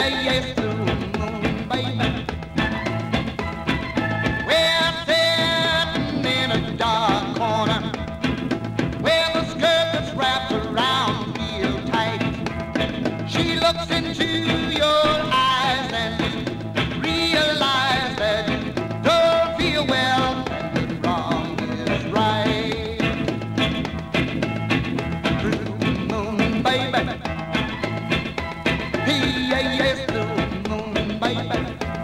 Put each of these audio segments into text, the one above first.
yes, blue moon, baby. We're sitting in a dark corner where the skirt that's wrapped around real tight. She looks into your eyes and you realize that you don't feel well and the wrong is right. Blue moon, baby. Yes, blue moon, baby.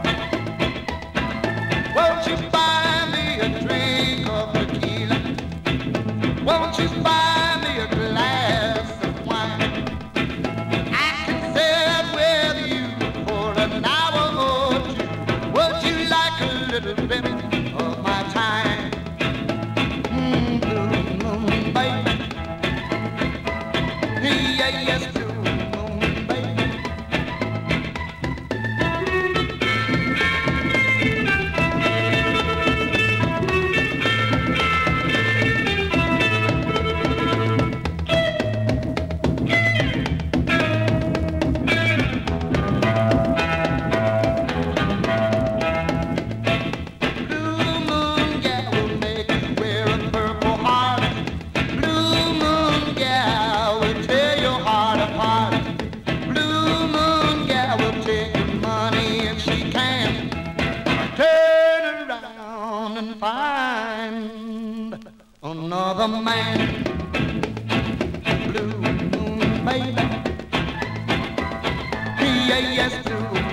Won't you buy me a drink of tequila? Won't you buy me a glass of wine? I can sit with you for an hour or two. Would you like a little bit of my time? Blue moon, baby. Yes, blue moon, baby. Find another man, blue moon, baby. Yes, blue